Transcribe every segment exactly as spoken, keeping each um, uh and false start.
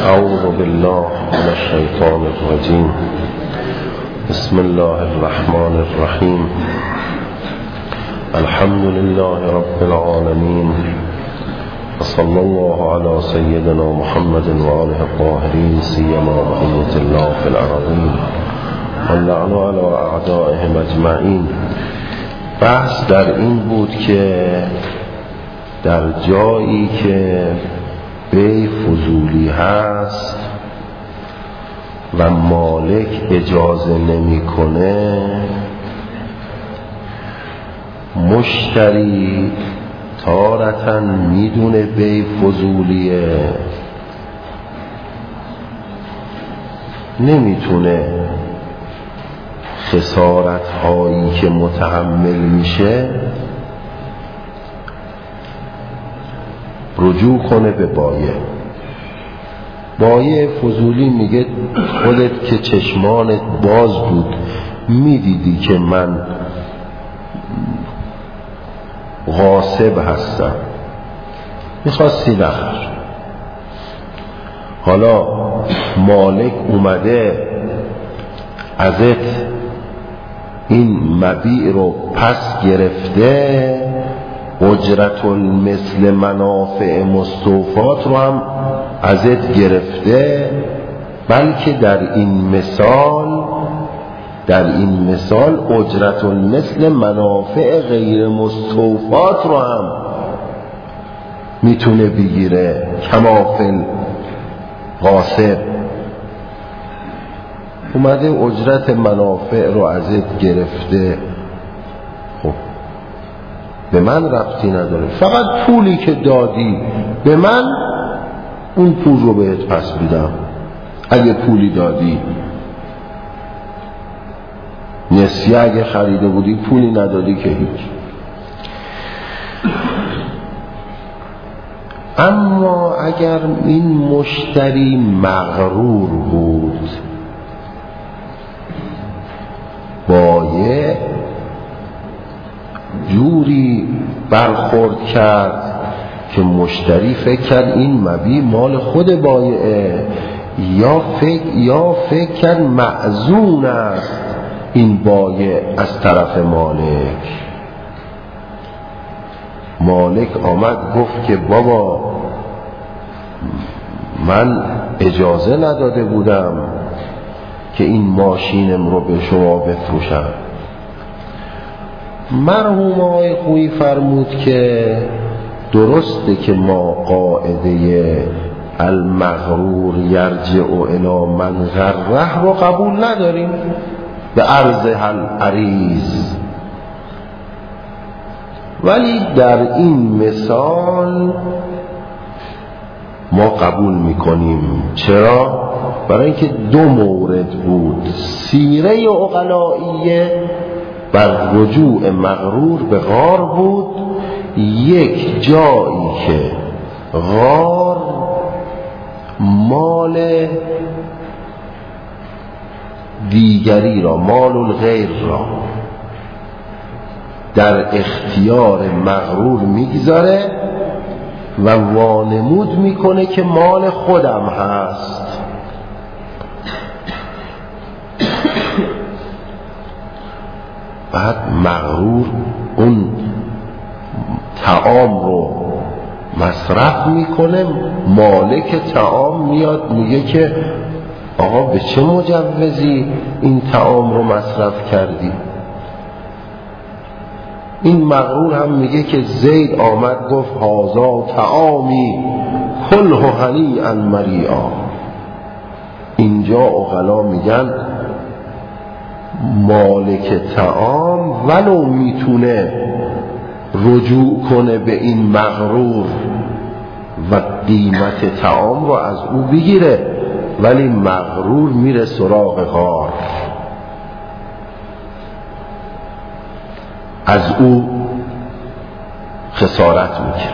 أعوذ بالله من الشيطان الرجيم. بسم الله الرحمن الرحيم. الحمد لله رب العالمين، وصلى الله على سيدنا محمد وآله الطاهرين، سيما بقية الله في الأرضين، واللعن على أعدائهم أجمعين. بحث در این بود که در جایی که بی فضولی هست و مالک اجازه نمیکنه، مشتری تارتاً میدونه بی فضولیه، نمیتونه خسارت هایی که متحمل میشه رجوع کنه به بایع. بایع فضولی میگه خودت که چشمانت باز بود میدیدی که من غاصب هستم، میخواستی نخر. حالا مالک اومده ازت این مبیع رو پس گرفته، اجرت مثل منافع مستوفات رو هم ازت گرفته، بلکه در این مثال در این مثال اجرت مثل منافع غیر مستوفات رو هم میتونه بگیره، کمافل غاصب. اومده اجرت منافع رو ازت گرفته، خب به من ربطی نداره، فقط پولی که دادی به من اون پول رو بهت پس میدم. اگه پولی دادی نسیه، اگه خریده بودی پولی ندادی که هیچ. اما اگر این مشتری مغرور بود، بایع جوری برخورد کرد که مشتری فکر کرد این مبیع مال خود بایعه، یا فکر یا فکر کرد مأذون است این بایع از طرف مالک. مالک آمد گفت که بابا من اجازه نداده بودم که این ماشینم رو به شما بفروشم. مرحوم آقای خویی فرمود که درسته که ما قاعده المغرور یرجع الی من غره رو قبول نداریم به عرض العریض، ولی در این مثال ما قبول میکنیم. چرا؟ برای اینکه دو مورد بود. سیره عقلائیه بر رجوع مغرور به غار بود، یک جایی که غار مال دیگری را، مال الغیر را در اختیار مغرور میگذاره و وانمود میکنه که مال خودم هست. بعد مغرور اون طعام رو مصرف میکنه، مالک طعام میاد میگه که آقا به چه مجوزی این طعام رو مصرف کردی؟ این مغرور هم میگه که زید آمد گفت هازا طعامی کله هنیئا مریعا. اینجا عقلا میگن مالک طعام ولو میتونه رجوع کنه به این مغرور و قیمت طعام رو از او بگیره، ولی مغرور میره سراغ غار، از او خسارت میکنه.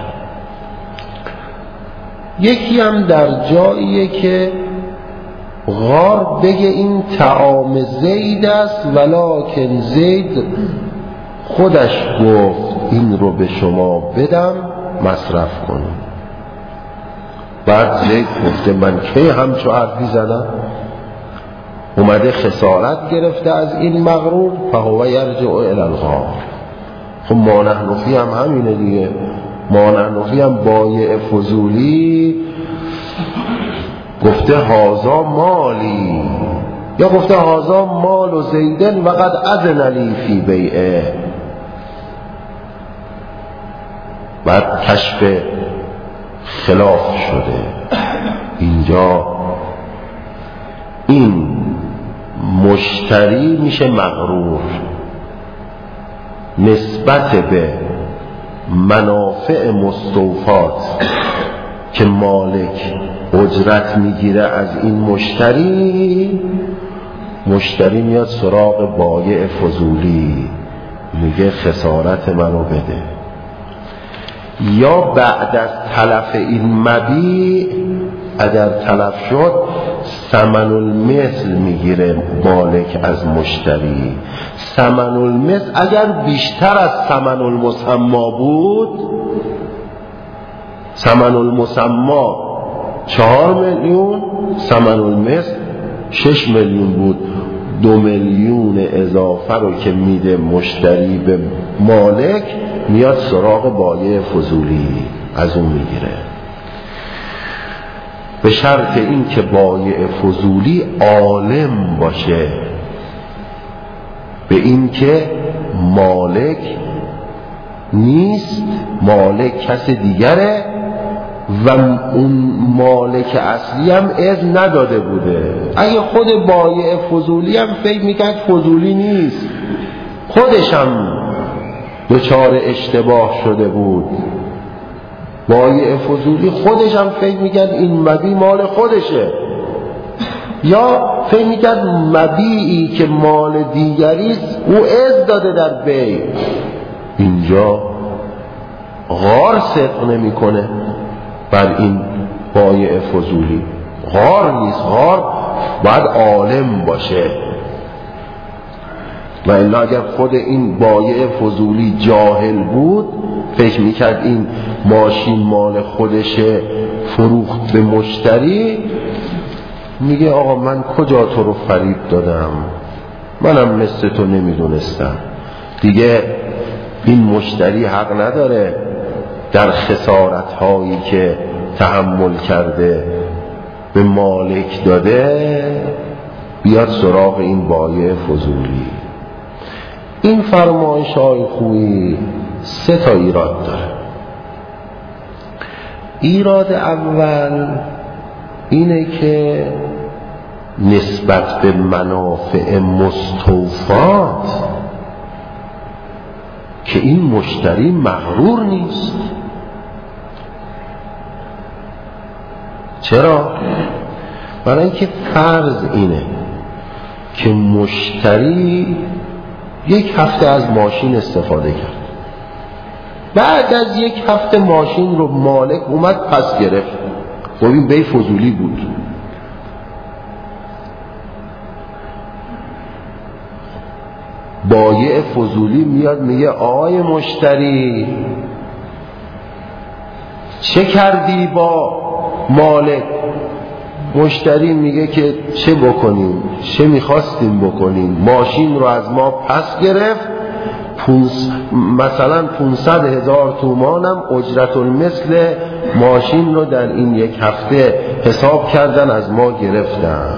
یکی هم در جاییه که غار بگه این طعام زید است، ولکن زید خودش گفت این رو به شما بدم مصرف کنید. بعد زید گفته من کی همچو حرفی زدم؟ اومده خسارت گرفته از این مغرور، فهو یرجع الی الغار. خب ما نحن فی هم همینه دیگه. ما نحن فی هم بایع فضولی گفته هازا مالی، یا گفته هازا مال و زیدن و قد اذن لی فی بیعه. بعد کشف خلاف شده اینجا. این مشتری میشه مغرور نسبت به منافع مستوفات که مالک اجرت میگیره از این مشتری. مشتری میاد سراغ بایع فضولی میگه خسارت منو بده، یا بعد از تلف این مبیع اگر تلف شد ثمن المثل میگیره مالک از مشتری. ثمن المثل اگر بیشتر از ثمن المسما بود، ثمن المسما چهار میلیون، ثمن المثل شش میلیون بود، دو میلیون اضافه رو که میده مشتری به مالک میاد سراغ بایع فضولی از اون میگیره، به شرط این که بایع فضولی عالم باشه به این که مالک نیست، مالک کس دیگره و اون مالک اصلی هم اذن نداده بوده. اگه خود بایع فضولی هم فکر میکرد فضولی نیست، خودش هم دچار اشتباه شده بود، بایع فضولی خودش هم فکر میکرد این مبیع مال خودشه، یا فکر میکرد مبیعی که مال دیگریست او اذن داده در بیع. اینجا غار صدق نمیکنه بر این بایع فضولی، غار نیست، غار باید عالم باشه. و الا اگر خود این بایع فضولی جاهل بود فکر میکرد این ماشین مال خودشه فروخت به مشتری، میگه آقا من کجا تو رو فریب دادم، منم مثل تو نمیدونستم. دیگه این مشتری حق نداره در خسارت هایی که تحمل کرده به مالک داده بیاد سراغ این بایع فضولی. این فرمایش های خوبی سه تا ایراد داره. ایراد اول اینه که نسبت به منافع مستوفات که این مشتری مغرور نیست. چرا؟ برای اینکه فرض اینه که مشتری یک هفته از ماشین استفاده کرد، بعد از یک هفته ماشین رو مالک اومد پس گرفت. خب این بی فضولی بود. بایع فضولی میاد میگه آقای مشتری چه کردی با مالک؟ مشتری میگه که چه بکنیم، چه میخواستیم بکنیم، ماشین رو از ما پس گرفت، پونس مثلا پونصد هزار تومانم اجرت المثل ماشین رو در این یک هفته حساب کردن از ما گرفتن.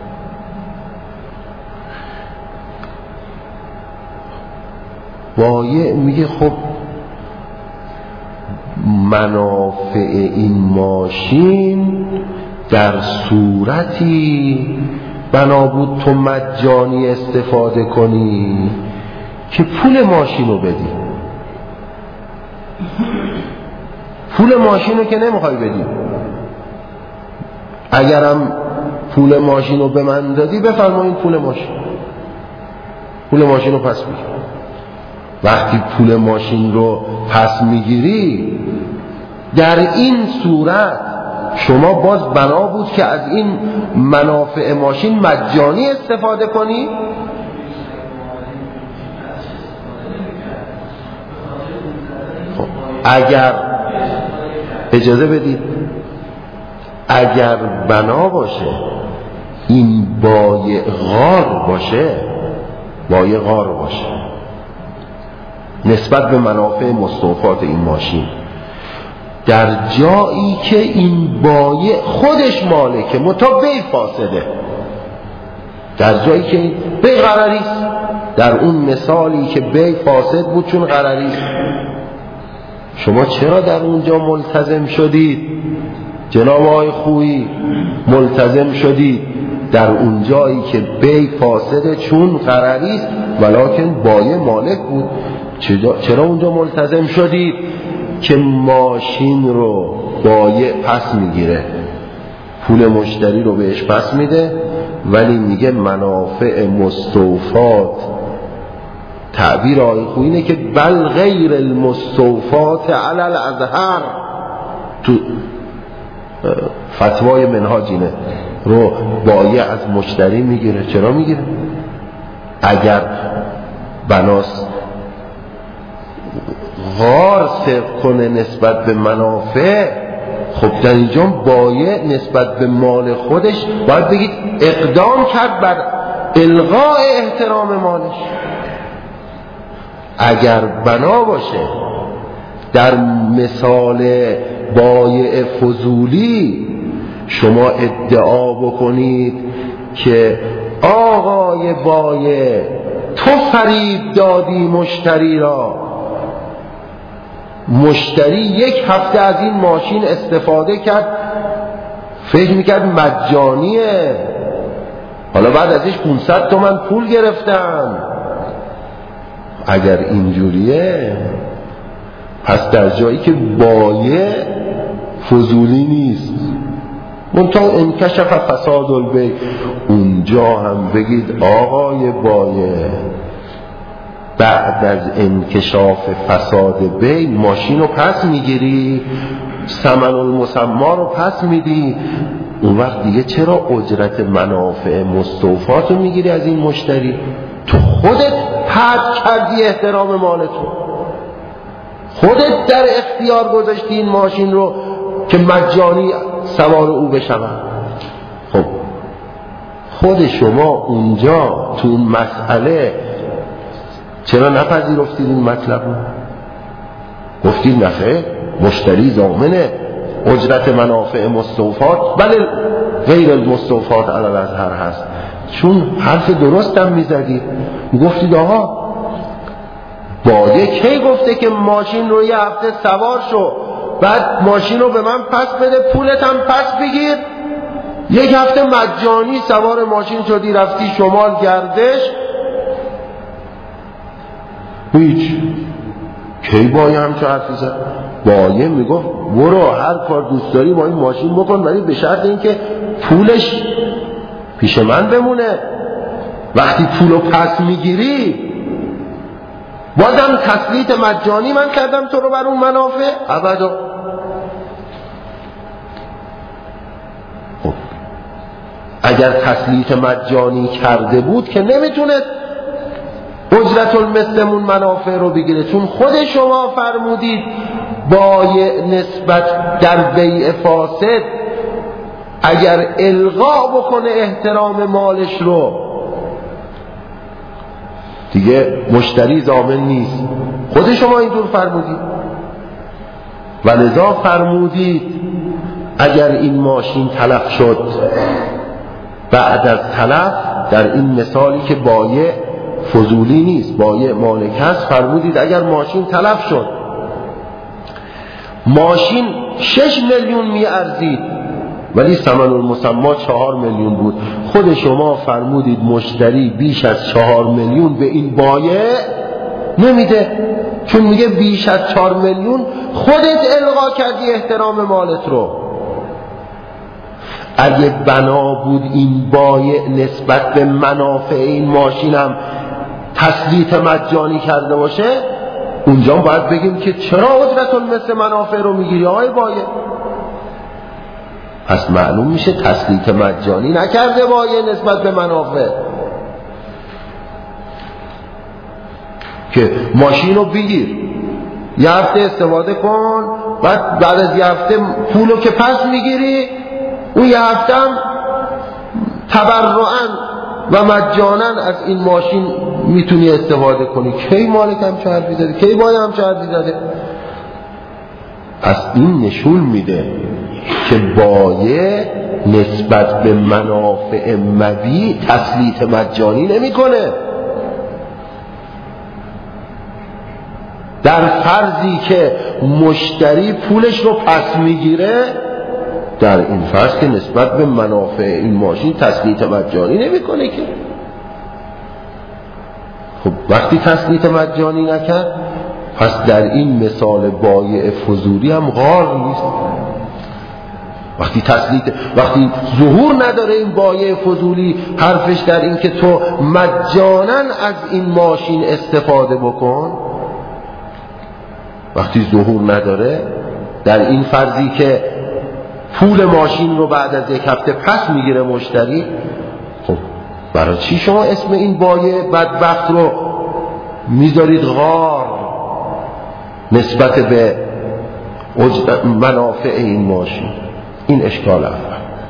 بایع میگه خب منافع این ماشین در صورتی بنا بود تو مجانی استفاده کنی که پول ماشین رو بدی. پول ماشین رو که نمیخوای بدی، اگرم پول ماشین رو به من دادی بفرمایید پول ماشین پول ماشین رو پس بگیر. وقتی پول ماشین رو پس میگیری در این صورت شما باز بنا بود که از این منافع ماشین مجانی استفاده کنی. خب اگر اجازه بدید اگر بنا باشه این بایع غار باشه، بایع غار باشه نسبت به منافع مستوفات این ماشین، در جایی که این بایع خودش مالکه متا بی فاسده، در جایی که بی غرریست، در اون مثالی که بی فاسد بود چون غرریست، شما چرا در اونجا ملتزم شدید جناب آقای خویی؟ ملتزم شدید در اون جایی که بی فاسده چون غرریست ولکن بایع مالک بود. چرا اونجا ملتزم شدید؟ که ماشین رو بایع پس میگیره، پول مشتری رو بهش پس میده، ولی میگه منافع مستوفات، تعبیر آقای خویی اینه که بل غیر المستوفات علی الاظهر، تو فتوای منهاج اینه، رو بایع از مشتری میگیره. چرا میگیره؟ اگر بناس غار صرف کنه نسبت به منافع، خب در اینجا بایع نسبت به مال خودش باید بگید اقدام کرد بر الغاء احترام مالش. اگر بنا باشه در مثال بایع فضولی شما ادعا بکنید که آقای بایع تو فریب دادی مشتری را، مشتری یک هفته از این ماشین استفاده کرد، فکر میکرد مجانیه، حالا بعد ازش پانصد تومن پول گرفتن. اگر اینجوریه پس در جایی که بایع فضولی نیست، منتها انکشف فساد البیع، اونجا هم بگید آقای بایع بعد از انکشاف فساد بیع ماشین رو پس میگیری، ثمن المسمى رو پس میدی، اون وقت دیگه چرا اجرت منافع مستوفات رو میگیری از این مشتری؟ تو خودت پرد کردی احترام مالتو، خودت در اختیار گذاشتی این ماشین رو که مجانی سوار او بشون. خب خود شما اونجا تو اون مسئله چرا نپذیرفتید این مطلب رو؟ گفتید نخیر، مشتری ضامن اجرت منافع مستوفات بله غیر المستوفات علی الاظهر هست. چون حرف درست هم میزدید، گفتید آقا بایع کی گفته که ماشین رو یه هفته سوار شو بعد ماشین رو به من پس بده پولت هم پس بگیر؟ یک هفته مجانی سوار ماشین شدی رفتی شمال گردش، هیچ. کی بایع هم چه حرفی زد؟ بایع میگفت برو هر کار دوست داری با این ماشین بکن، ولی به شرط اینکه پولش پیش من بمونه. وقتی پولو پس میگیری بازم تسلیت مجانی من کردم تو رو بر اون منافع ابدا. خب اگر تسلیت مجانی کرده بود که نمیتونه اجرت المثلمون منافع رو بگیره، چون خود شما فرمودید بایع نسبت در بیع فاسد اگر الغا بکنه احترام مالش رو دیگه مشتری ضامن نیست. خود شما اینطور فرمودید و لذا فرمودید اگر این ماشین تلف شد بعد از تلف، در این مثالی که بایع فضولی نیست بایع مالک هست، فرمودید اگر ماشین تلف شد، ماشین شش میلیون می ارزید ولی ثمن المسمى چهار میلیون بود، خود شما فرمودید مشتری بیش از چهار میلیون به این بایع نمیده، چون میگه بیش از چهار میلیون خودت الغا کردی احترام مالت رو. اگه بنا بود این بایع نسبت به منافع این ماشین هم تسلیت مجانی کرده باشه، اونجا باید بگیم که چرا اجرت المثل منافع رو میگیری آقای بایع؟ پس معلوم میشه تسلیت مجانی نکرده بایع نسبت به منافع، که ماشین رو بگیر یه هفته استفاده کن بعد بعد از یه هفته پولو که پس میگیری یه هفته هم تبرعاً و مجانا از این ماشین میتونی استفاده کنی. کی مالک هم چه حرفی زده؟ کی باید هم چه حرفی زده؟ پس این نشون میده که بایع نسبت به منافع مبیع تسلیط مجانی نمی کنه. در فرضی که مشتری پولش رو پس میگیره، در این فرض که نسبت به منافع این ماشین تسلیط مجانی نمی کنه که. خب وقتی تسلیط مجانی نکرد، پس در این مثال بایع فضولی هم غار نیست. وقتی تسلیط وقتی ظهور نداره این بایع فضولی، حرفش در این که تو مجانا از این ماشین استفاده بکن، وقتی ظهور نداره در این فرضی که پول ماشین رو بعد از یک هفته پس میگیره مشتری، خب برای چی شما اسم این بایع بدبخت رو میذارید غار نسبت به منافع این ماشین؟ این اشکال اول.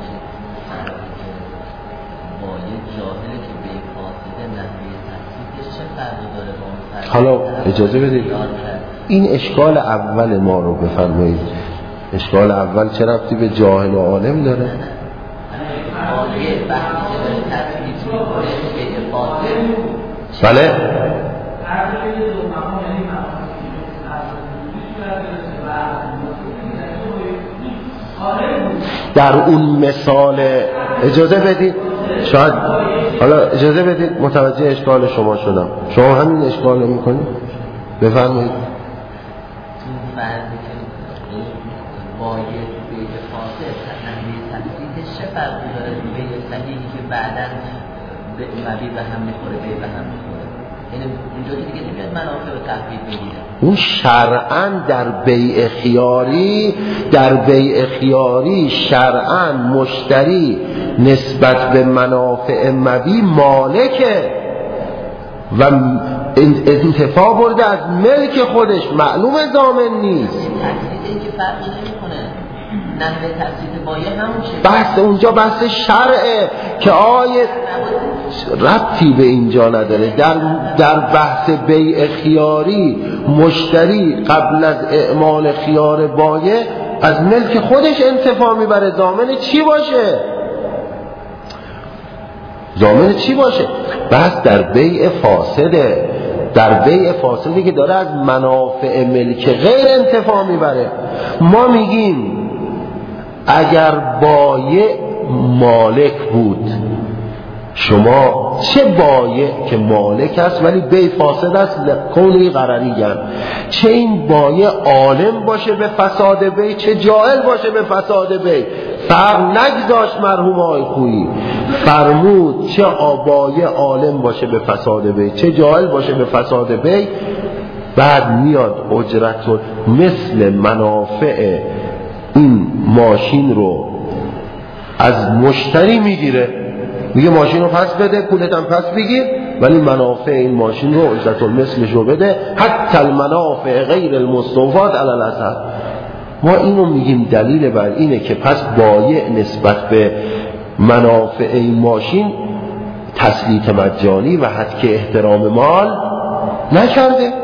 حالا اجازه بدید این اشکال اول ما رو بفرمایید. اشکال اول چه ربطی به جاهل و عالم داره؟ بله در اون مثال اجازه بدید، شاید حالا اجازه بدید متوجه اشکال شما شدم. شما همین اشکال رو میکنید؟ بفرمایید. بایع بیع فاسد نحوه تفسیرش چه فرقی داره بیع صحیحی که بعداً مبیع به هم میخوره بیع به هم میخوره؟ یعنی اونجا که دیگه نمیاد منافع رو تحقیق بگیره. اون شرعاً در بیع خیاری در بیع خیاری شرعاً مشتری نسبت به منافع مبیع مالکه و انتفاع برده از ملک خودش، معلوم ضامن نیست. تفسیر که فرقی نمیکنه. نحوه تفسیر بایع همون چیه؟ بحث اونجا بحث شرعه که آیه ربطی به اینجا نداره. در در بحث بیع خیاری مشتری قبل از اعمال خیار بایع از ملک خودش انتفاع میبره. ضامن چی باشه؟ ضامن چی باشه؟ بحث در بیع فاسده. در بیع فاسدی که داره از منافع ملک غیر انتفاع میبره. ما میگیم اگر بایع مالک بود، شما چه بایع که مالک است ولی بیع فاسد است کونی قراری گرد، چه این بایع عالم باشه به فساد بیع، چه جاهل باشه به فساد بیع، فرق نگذاشت مرحوم آقای خویی، فرمود چه بایع عالم باشه به فساد بیع چه جاهل باشه به فساد بیع، بعد میاد اجرت رو مثل منافع این ماشین رو از مشتری میگیره، میگه ماشین رو پس بده، پولت هم پس بگیر، ولی منافع این ماشین رو اجرت المثلش رو بده، حتی المنافع غیر المستوفات علی الاثر. ما اینو میگیم دلیل بر اینه که پس بایع نسبت به منافع این ماشین تسلیط مجانی و حد احترام مال نکرده.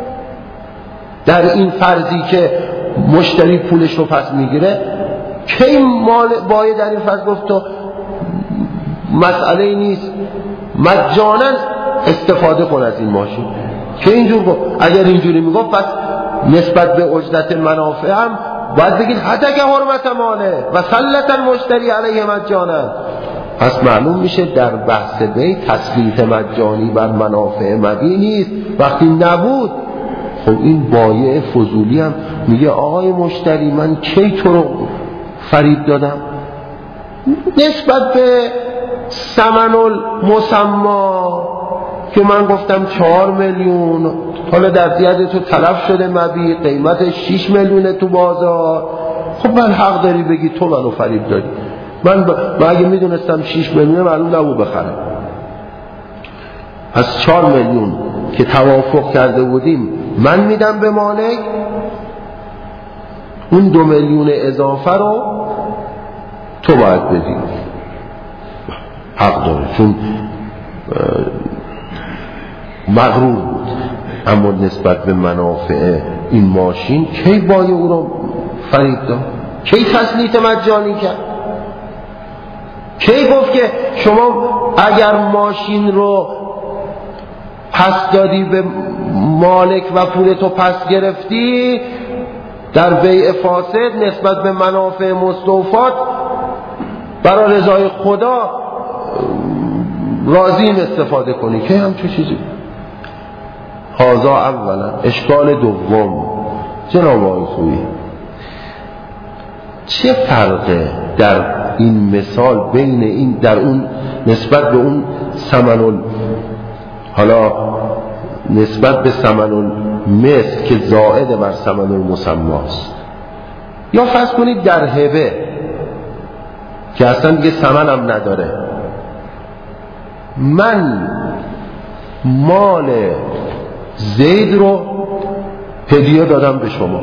در این فرضی که مشتری پولش رو پس میگیره، کی مال بایع در این فرض گفت تو مسئله نیست مجانا استفاده کن از این ماشین، که اینجور گفت؟ اگر اینجوری میگفت پس نسبت به اجرت منافع هم باید بگید حتی که حرمت ماله و سلط المشتری علیه مجانا. پس معلوم میشه در بحث بیع تسلیط مجانی بر منافع مبیع نیست. وقتی نبود، خب این بایع فضولی هم میگه آقای مشتری من کی تو رو فریب دادم؟ نسبت به ثمن المسما که من گفتم چهار میلیون، حالا در دیت تو تلف شده مبیع قیمت شش میلیونه تو بازار، خب من حق داری بگی تو منو فریب دادی. من, ب... من اگه میدونستم شش میلیونه معلوم نبود بخرم. پس چهار میلیون که توافق کرده بودیم من میدم به مالک، اون دو میلیون اضافه رو تو باید بدی. حق داره، چون مغرور بود. اما نسبت به منافع این ماشین کی بای او رو فریب داد؟ کی تسلیت مجانی کرد؟ کی گفت که شما اگر ماشین رو پس دادی به مالک و پولتو پس گرفتی، در بیع فاسد نسبت به منافع مستوفات برای رضای خدا راضیم استفاده کنی؟ که همچون چیزی. هازا اولا. اشکال دوم، جناب آقای خویی، چه فرقه در این مثال بین این در اون نسبت به اون ثمن، حالا نسبت به ثمن المثل که زائد بر ثمن المسماست، یا فرض کنید در هبه که اصلا دیگه ثمن هم نداره، من مال زید رو هدیه دادم به شما،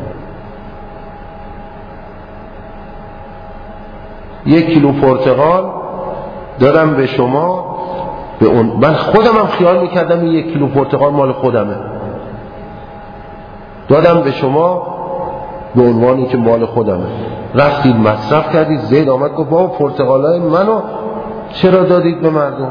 یک کیلو پرتقال دادم به شما، به اون من خودم هم خیال میکردم این یک کیلو پرتقال مال خودمه، دادم به شما به عنوانی که مال خودمه، رفتید مصرف کردید، زید آمد گفت بابا پرتقالای منو چرا دادید به مردم؟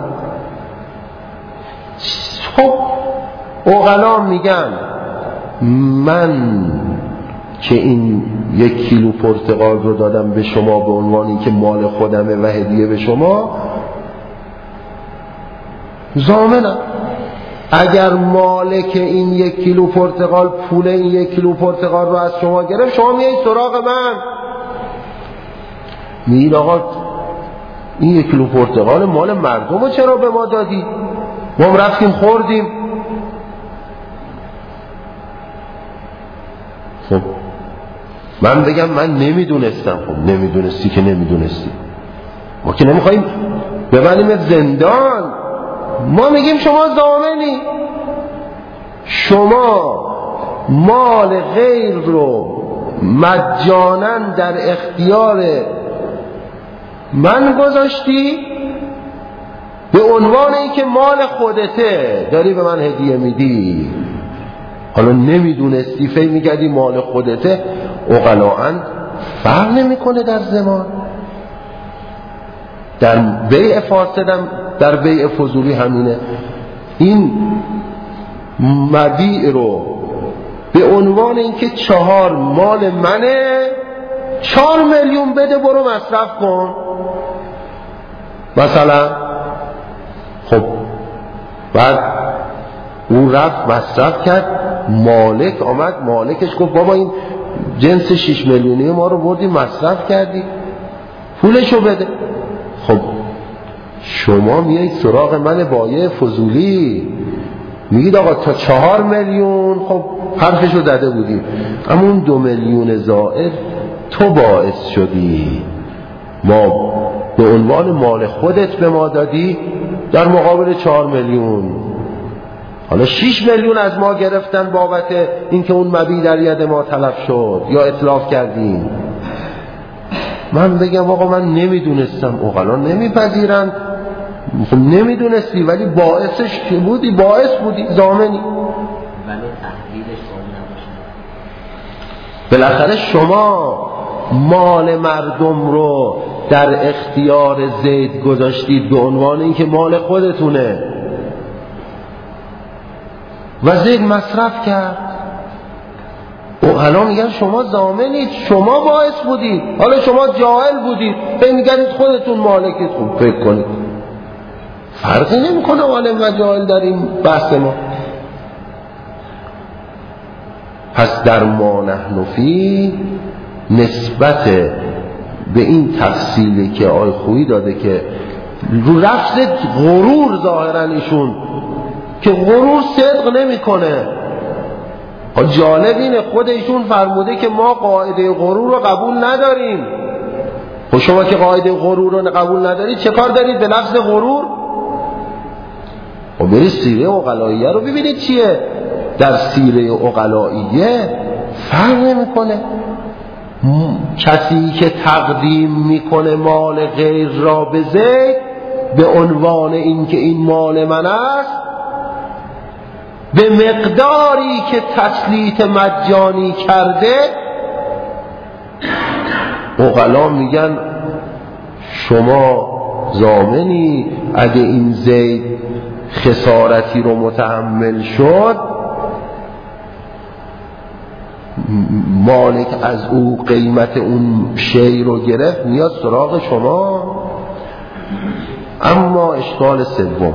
خب عقلا میگن من که این یک کیلو پرتقال رو دادم به شما به عنوانی که مال خودمه و هدیه به شما، ضامنم اگر مالک این یک کیلو پرتقال پول این یک کیلو پرتقال رو از شما گرفت، شما میایید سراغ من میگید آقا این یک کیلو پرتقال مال مردم رو چرا به ما دادی؟ ما هم رفتیم خوردیم. خب من بگم من نمیدونستم. خب نمیدونستی که نمیدونستی، ما که نمیخواییم ببریم زندان، ما میگیم شما ضامنی، شما مال غیر رو مجانا در اختیار من گذاشتی به عنوان اینکه مال خودته داری به من هدیه میدی. حالا نمیدونستی فکر میکردی مال خودته، عقلاً فرق نمیکنه در زمان. در بیع فاسدم در بیع فضولی همینه. این مبیع رو به عنوان اینکه چهار مال منه، چهار میلیون بده برو مصرف کن مثلا. خب بعد اون رفت مصرف کرد، مالک آمد، مالکش گفت بابا این جنس شش میلیونی ما رو بردی مصرف کردی، پولشو بده. خب شما میایید سراغ من بایع فضولی میگید آقا تا چهار میلیون، خب حرفشو داده بودی، اما اون دو میلیون زائد تو باعث شدی ما به عنوان مال خودت به ما دادی در مقابل چهار میلیون. حالا شش میلیون از ما گرفتن بابت اینکه اون مبیع در ید ما تلف شد یا اتلاف کردیم. من بگم آقا من نمیدونستم، عقلا نمیپذیرن. خب نمیدونستی ولی باعثش که بودی، باعث بودی، ضامنی. ولی تحلیلش باید نباشه. بالاخره شما مال مردم رو در اختیار زید گذاشتید به عنوان اینکه مال خودتونه و زید مصرف کرد. حالا میگن شما ضامنید، شما باعث بودید، حالا شما جاهل بودید فکر میگنید خودتون مالکید. خوب فکر کنید فرقی نمیکنه عالم و جاهل در این بحث ما. پس در ما نحن فی نسبت به این تفصیلی که آقای خویی داده که رو لفظ غرور ظاهرا ایشون که غرور صدق نمیکنه. جالب اینه خود ایشون فرموده که ما قاعده غرور رو قبول نداریم. خب شما که قاعده غرور رو قبول ندارید چه کار دارید به لفظ غرور؟ خب برید سیره عقلائیه رو ببینید چیه. در سیره عقلائیه فرق نمیکنه. کسی که تقدیم میکنه مال غیر را به زید به عنوان اینکه این مال من است، به مقداری که تسلیط مجانی کرده، عقلا میگن شما ضامنی اگه این زید خسارتی رو متحمل شد، مالک از او قیمت اون شی رو گرفت میاد سراغ شما. اما اشکال سوم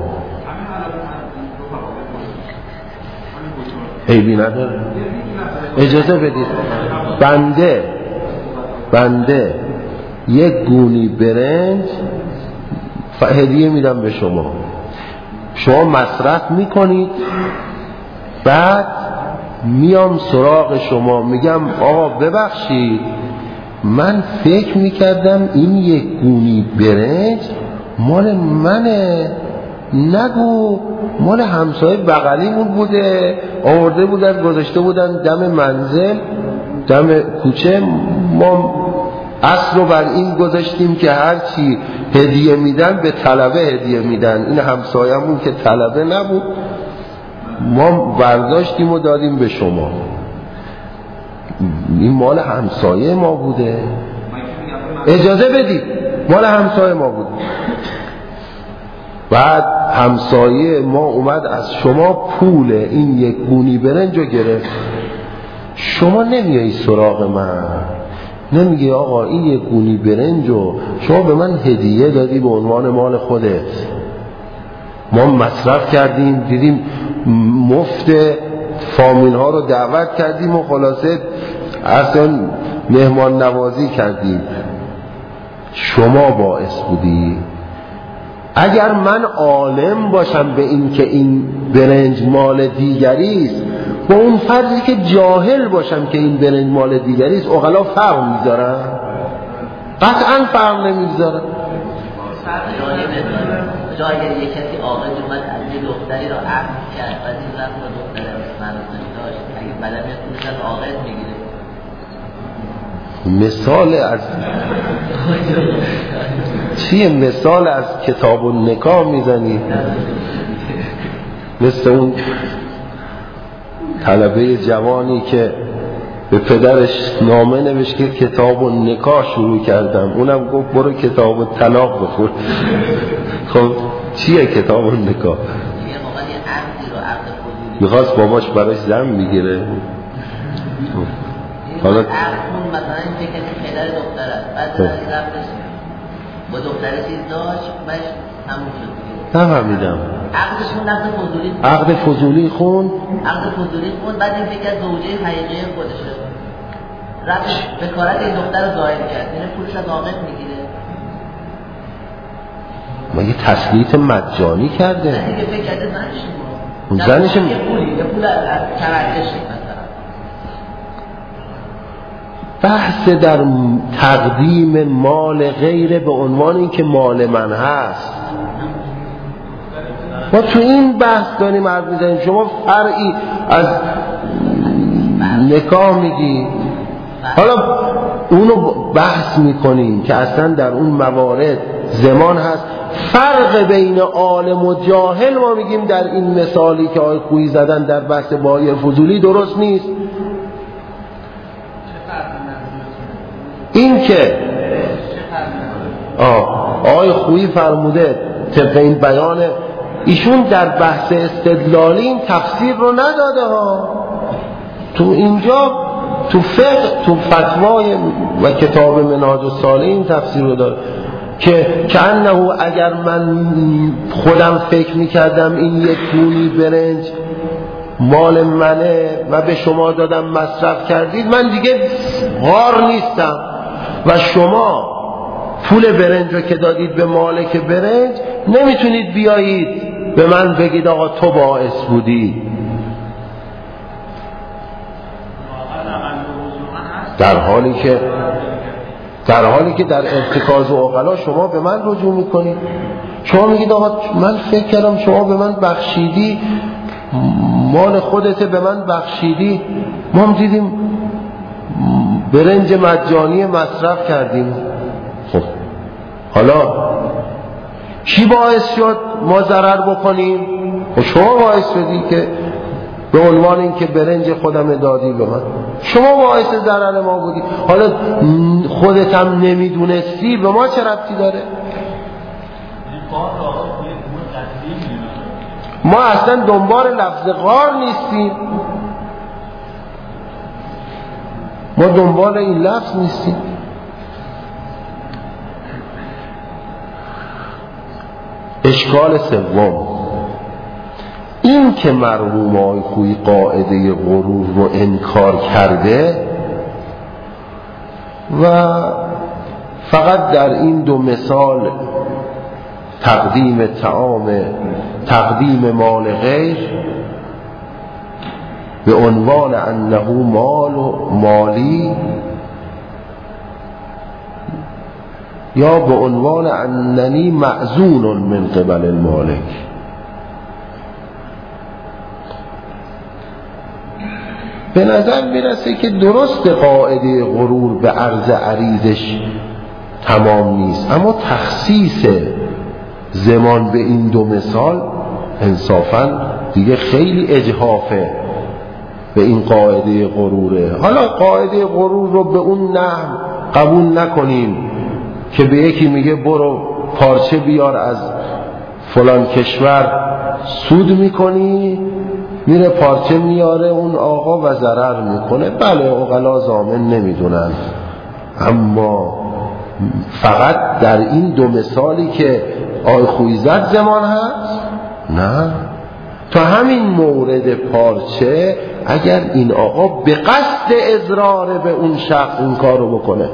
عیبی نداره، اجازه بدید بنده بنده یک گونی برنج هدیه میدم به شما، شما مصرف میکنید، بعد میام سراغ شما میگم آقا ببخشید من فکر میکردم این یک گونی برنج مال منه، نگو مال همسایه بغلیمون بوده، آورده بودن گذاشته بودن دم منزل دم کوچه، ما اصل رو بر این گذاشتیم که هرچی هدیه میدن به طلبه هدیه میدن، این همسایه‌مون که طلبه نبود ما برداشتیم و دادیم به شما، این مال همسایه ما بوده، اجازه بدید مال همسایه ما بوده. بعد همسایه ما اومد از شما پول این یک گونی برنج رو گرفت، شما نمیایی سراغ من، نمیگی آقا این یک گونی برنج رو شما به من هدیه دادی به عنوان مال خودت، ما مصرف کردیم دیدیم مفت فامیل ها رو دعوت کردیم و خلاصه اصلا مهمان نوازی کردیم، شما باعث بودی. اگر من عالم باشم به این که این برنج مال دیگری است، با اون فرضی که جاهل باشم که این برنج مال دیگری است، عقلا فرق میذارم؟ قطعا فرق نمیذارم. جای اگر یک کسی عاقل اومد از یه دختری رو عقد کرد و این رفت با دختر مراسم داشت، اگه بلد میاد پولش از عاقل میگیره. مثال از چیه؟ مثال از کتاب النکاح میزنی؟ مثل اون طلبه جوانی که به پدرش نامه نوشت که کتاب النکاح شروع کردم، اونم گفت برو کتاب الطلاق بخور. خب چیه کتاب النکاح؟ میخواست باباش براش زن میگیره. حالا مثلا این که پدر دختر است، بعد از رفتش با دختر چیز داشت باش همون شد. نفهمیدم. عقدش خون عقد فضولی خون. عقد فضولی خون؟ عقد فضولی خون، بعد این فکر از زوجه حقیقی خودشه. رفتش به کارت این دختر رو ظاهر کرد، یعنی پولش از عاقل میگیره. مگه تسلیط مجانی کرده؟ نه دیگه فکر کرده زنش اون زنش یه پولی، یه پول از ترکش مثلا. بحث در تقدیم مال غیره به عنوان این که مال من هست، ما تو این بحث داریم حرف میزنیم. شما فرعی از نکاح میگی، حالا اونو بحث میکنیم که اصلا در اون موارد زمان هست. فرق بین عالم و جاهل ما میگیم در این مثالی که آقای خویی زدن در بحث بایر فضولی درست نیست. این که آقای خویی فرموده طبق این بیان ایشون در بحث استدلالی این تفسیر رو نداده ها، تو اینجا تو فقه تو فتوای و کتاب منهاج الصالحین این تفسیر رو داره که کأنه اگر من خودم فکر میکردم این یک گونی برنج مال منه و به شما دادم مصرف کردید، من دیگه غار نیستم و شما پول برنج رو که دادید به مالک برنج نمیتونید بیایید به من بگید آقا تو باعث بودی. در حالی که در حالی که در ارتکاز و عقلا شما به من رجوع میکنید، شما میگید آقا من فکر کردم شما به من بخشیدی، مال خودت به من بخشیدی. ما هم دیدیم برنج مجانی مصرف کردیم. خب حالا کی باعث شد ما ضرر بکنیم؟ خب شما باعث شدی که به عنوان این که برنج خودم دادی به من، شما باعث ضرر ما بودی. حالا خودت هم نمیدونستی، به ما چه ربطی داره؟ ما اصلا دنبال لفظ غار نیستیم، ما دنبال این لفظ نیستیم. اشکال سوم این که مرحوم آقای خویی قاعده غرور رو انکار کرده و فقط در این دو مثال تقدیم طعام، تقدیم مال غیر به عنوان انه مال و مالی یا به عنوان اننی معزون من قبل المالک، به نظر میرسه که درست قاعده غرور به عرض عریضش تمام نیست، اما تخصیص زمان به این دو مثال انصافاً دیگه خیلی اجحافه به این قاعده غروره. حالا قاعده غرور رو به اون نحو قبول نکنیم که به یکی میگه برو پارچه بیار از فلان کشور، سود میکنی، میره پارچه میاره اون آقا و ضرر میکنه. بله عقلا ضامن نمیدونن، اما فقط در این دو مثالی که آی خویی زد زمان هست؟ نه، تا همین مورد پارچه اگر این آقا به قصد اضرار به اون شخص این کارو بکنه،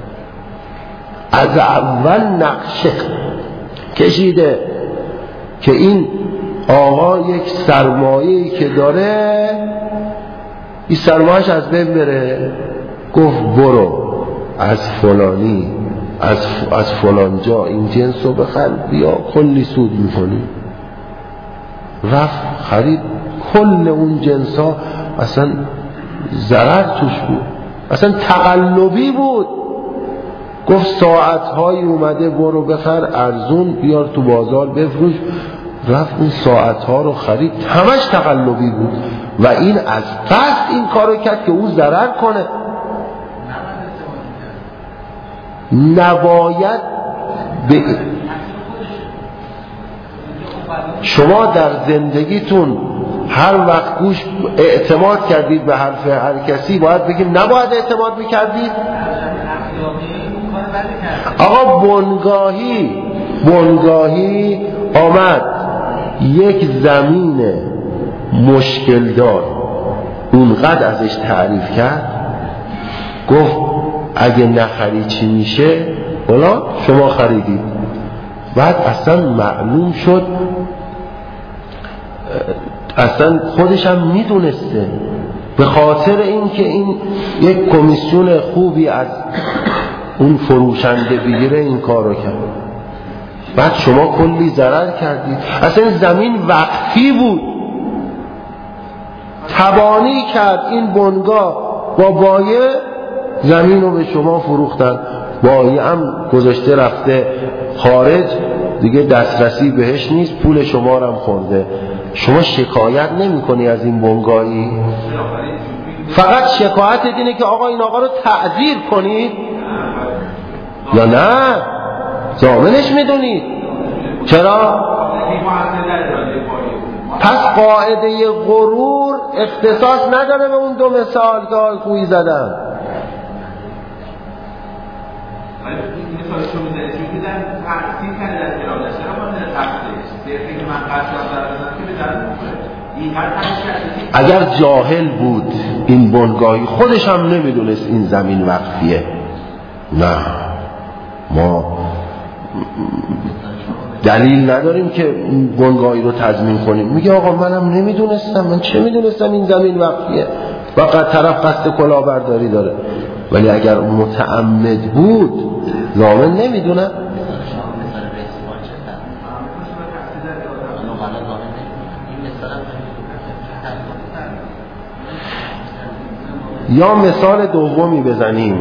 از اول نقشه کشیده که این آقا یک سرمایه‌ای که داره این سرمایه‌اش از بین بره، گفت برو از فلانی از, ف... از فلان جا این جنس رو بخر بیا کلی سود میکنی. رفت خرید، کل اون جنس ها اصلا ضرر توش بود، اصلا تقلبی بود. گفت ساعتهایی اومده برو بخر ارزون بیار تو بازار بفروش. رفت اون ساعتها رو خرید، همش تقلبی بود و این از قصد این کارو کرد که او ضرر کنه. نباید به شما در زندگیتون هر وقت گوش اعتماد کردید به حرف هر کسی باید بگیم نباید اعتماد میکردید؟ آقا بنگاهی بنگاهی آمد یک زمین مشکل دار اونقدر ازش تعریف کرد، گفت اگه نخری چی میشه؟ حالا شما خریدید. بعد اصلا معلوم شد اصلا خودش هم میدونسته، به خاطر اینکه این یک کمیسیون خوبی از اون فروشنده بگیره این کار رو کرد. بعد شما کلی ضرر کردید. اصلا زمین وقفی بود، تبانی کرد این بنگاه با بایه زمین رو به شما فروختن، بایه هم گذاشته رفته خارج دیگه، دسترسی بهش نیست، پول شما رو هم خورده. شما شکایت نمی کنی از این بنگاهی؟ فقط شکایت اینه که آقا این آقا رو تعذیر کنید یا نه؟ ضامنش میدونید؟ چرا؟ پس قاعده غرور اختصاص نداره به اون دو مثال که آقای خویی زدن. اگر جاهل بود این بنگاهی خودش هم نمیدونست این زمین وقفیه، نه ما دلیل نداریم که بنگاهی رو تضمین کنیم. میگه آقا منم نمیدونستم، من چه میدونستم این زمین وقفیه، فقط طرف قصد کلاهبرداری داره. ولی اگر متعمد بود ضامن نمیدونه. یا مثال دومی بزنیم،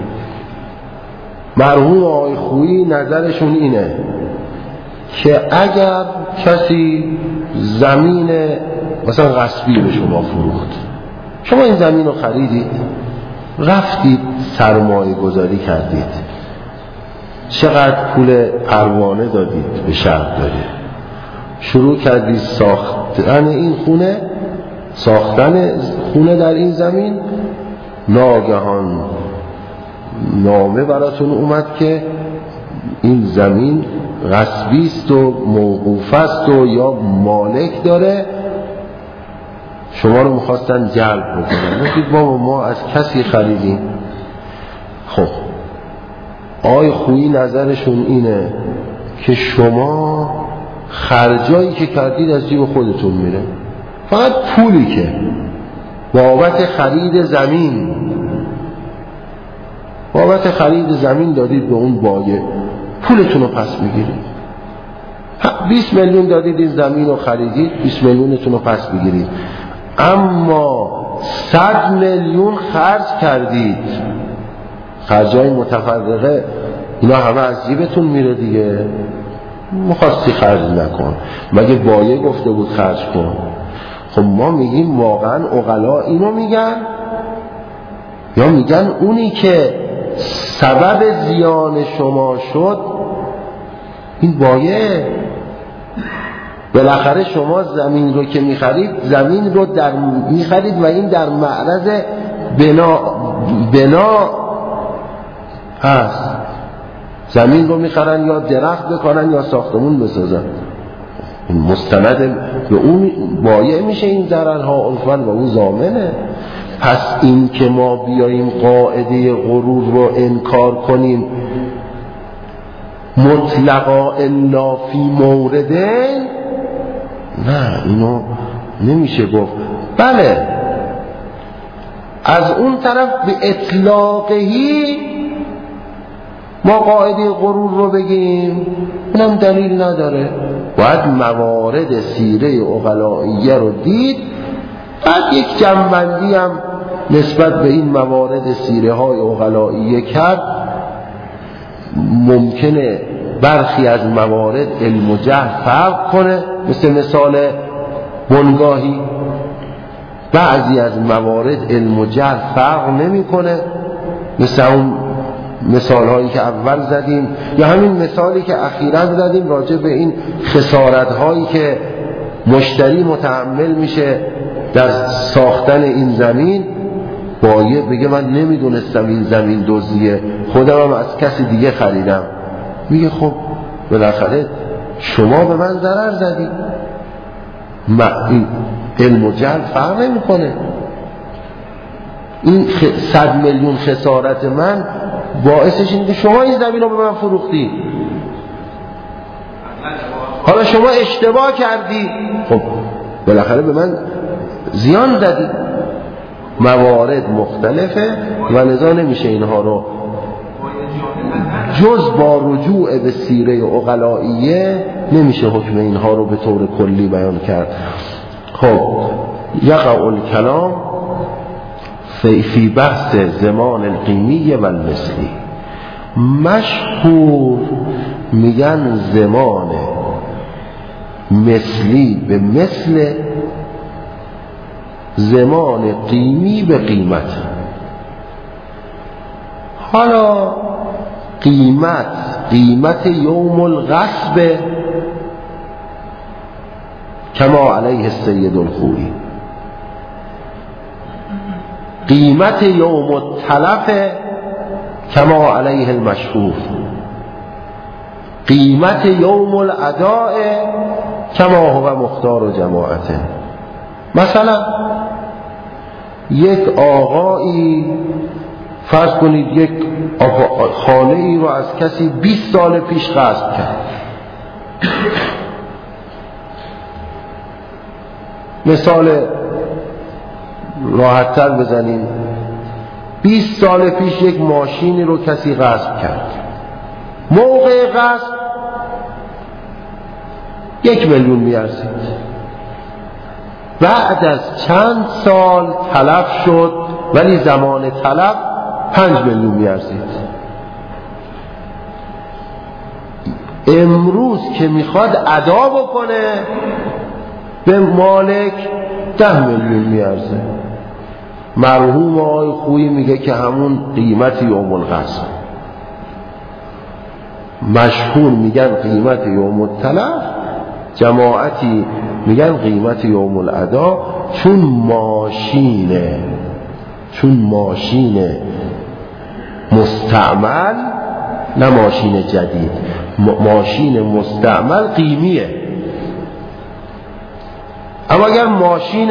مرحوم آقای خویی نظرشون اینه که اگر کسی زمین مثلا غصبی به شما فروخت، شما این زمین رو خریدید، رفتید سرمایه گذاری کردید، چقدر پول پروانه دادید به شهر دارید، شروع کردید ساختن این خونه، ساختن خونه در این زمین، ناگهان نامه براتون اومد که این زمین غصبی است و موقوف است و یا مالک داره، شما رو میخواستن جلب بکنن. میگید بابا ما از کسی خریدیم. خب آقای خویی نظرشون اینه که شما خرجایی که کردید از جیب خودتون میره، فقط پولی که بابت خرید زمین بابت خرید زمین دادید به اون بایع، پولتون رو پس میگیرید. بیست میلیون دادید این زمین رو خریدید، بیست میلیونتون رو پس بگیرید. اما صد میلیون خرج کردید، خرجای متفرقه، اینا همه از جیبتون میره دیگه، میخواستی خرج نکن، مگه بایع گفته بود خرج کن؟ خب ما میگیم واقعا عقلا اینو میگن یا میگن اونی که سبب زیان شما شد این بایع؟ بالاخره شما زمین رو که میخرید، زمین رو در میخرید و این در معرض بنا بنا هست. زمین رو میخرن یا درخت بکنن یا ساختمون بسازن، مستند به اون بایع میشه این ضررها عرفاً و اون ضامنه. پس این که ما بیاییم قاعده غرور رو انکار کنیم مطلقا الا فی مورده، نه اینو نمیشه گفت. بله از اون طرف به اطلاقهی ما قاعده غرور رو بگیم اونم دلیل نداره، باید موارد سیره عقلائیه رو دید، بعد یک جنبندی هم نسبت به این موارد سیره های عقلائیه کرد. ممکنه برخی از موارد علم و جهل فرق کنه، مثل مثال بنگاهی، بعضی از موارد علم و جهل فرق نمی کنه، مثل اون مثال هایی که اول زدیم یا همین مثالی که اخیراً زدیم راجع به این خسارت هایی که مشتری متحمل میشه در ساختن این زمین. بایع بگه من نمیدونستم این زمین دزدیه، خودم هم از کسی دیگه خریدم، میگه خب بالاخره شما به من ضرر زدی، این علم و جهل فرق نمیکنه. این صد میلیون خسارت من باعثش اینه که شما این زمین رو به من فروختی، حالا شما اشتباه کردی، خب بالاخره به من زیان زدی. موارد مختلفه و لذا نمیشه اینها رو جز با رجوع به سیره عقلائیه نمیشه حکم اینها رو به طور کلی بیان کرد. خب یقع الکلام فی بحث زمان القیمی و المثلی. مشهور میگن زمان مثلی به مثل، زمان قیمی به قیمت. حالا قیمت قیمت یوم الغصب کما علیه السید الخویی، قیمت یوم التلف کما علیه المشهور، قیمت یوم الاداء کما هو مختار جماعته. مثلا یک آقایی فرض کنید یک خانه ای رو از کسی بیست سال پیش غصب کرد، مثال راحت تر بزنیم، بیست سال پیش یک ماشینی رو کسی غصب کرد، موقع غصب یک میلیون میارزید، بعد از چند سال تلف شد ولی زمان طلب پنج میلیون میارزید. امروز که میخواد ادا بکنه به مالک ده میلیون میارزه. مرحوم آقای خویی میگه که همون قیمت یوم القصر، مشهور میگن قیمت یوم التلف، جماعتی میگن قیمت یوم الادا، چون ماشینه چون ماشین مستعمل نه ماشین جدید، ماشین مستعمل قیمیه. اما اگر ماشین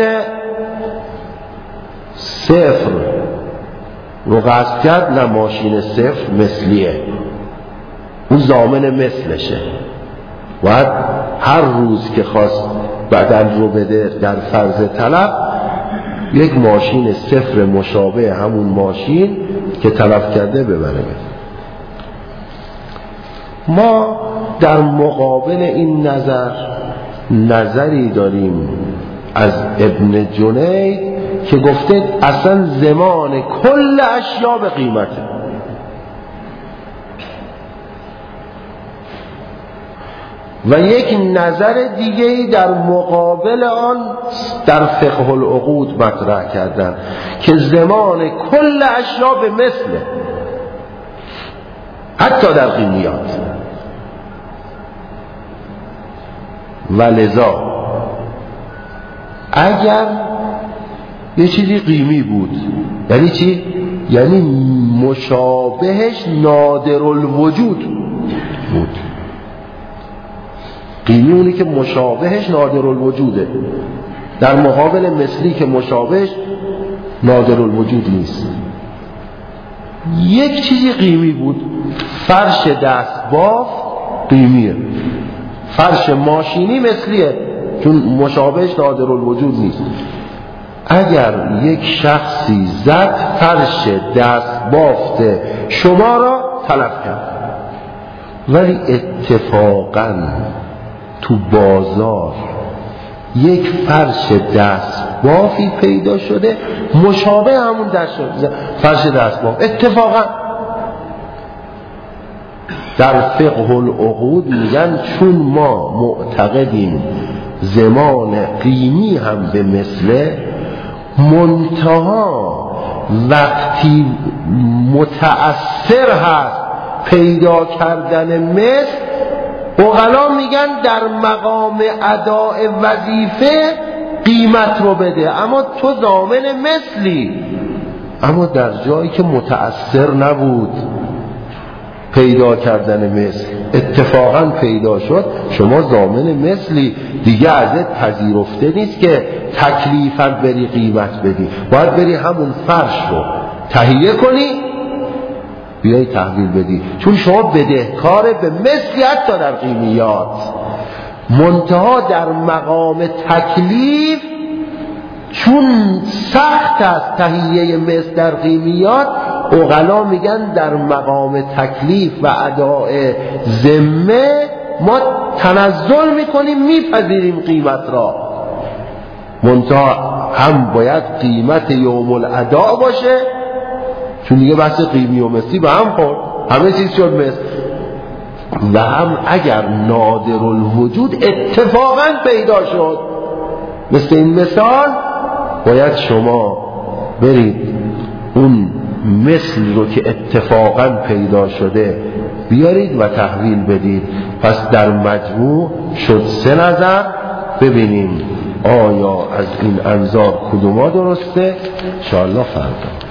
صفر رو قصد کرد، نه ماشین صفر مثلیه، اون ضامن مثلشه، باید هر روز که خواست بدل رو بده در فرض طلب یک ماشین صفر مشابه همون ماشین که طلب کرده ببره. ما در مقابل این نظر نظری داریم از ابن جنید که گفته اصلا زمان کل اشیا به قیمته. و یک نظر دیگه‌ای در مقابل آن در فقه العقود مطرح کردن که زمان کل اشیا به مثله، حتی در قیمیات. ولذا اگر یه چیزی قیمی بود، یعنی چی؟ یعنی مشابهش نادر الوجود بود. قیمی اونی که مشابهش نادر الوجوده، در مقابل مثلی که مشابهش نادر الوجود نیست. یک چیزی قیمی بود، فرش دستباف قیمیه، فرش ماشینی مثلیه چون مشابهش نادر الوجود نیست. اگر یک شخصی زد فرش دستبافت شما را طلب کرد، ولی اتفاقاً تو بازار یک فرش دستبافی پیدا شده مشابه همون دست فرش دستباف، اتفاقا در فقه العقود میگن چون ما معتقدیم زمان قیمی هم به مثله، منتها وقتی متأثر هست پیدا کردن مثل، عقلا میگن در مقام اداء وظیفه قیمت رو بده، اما تو ضامن مثلی. اما در جایی که متأثر نبود پیدا کردن مثل، اتفاقا پیدا شد، شما ضامن مثلی، دیگه ازت پذیرفته نیست که تکلیفاً بری قیمت بدی، باید بری همون فرش رو تهیه کنی بیایی تحویل بدی، چون شما بدهکار به مثلی حتی در قیمیات. منتها در مقام تکلیف چون سخت است تهیه مثل در قیمیات، عقلا میگن در مقام تکلیف و اداء ذمه ما تنزل میکنیم، میپذیریم قیمت را، منتها هم باید قیمت یوم الادا باشه، چون دیگه بحث قیمی و مثلی به هم خورد، همه چیز شد مثل، و هم اگر نادر الوجود اتفاقا پیدا شد، مثل این مثال، باید شما برید اون مثل رو که اتفاقا پیدا شده بیارید و تحویل بدید. پس در مجموع شد سه نظر. ببینیم آیا از این انظار کدوما درسته؟ انشاءالله فردا.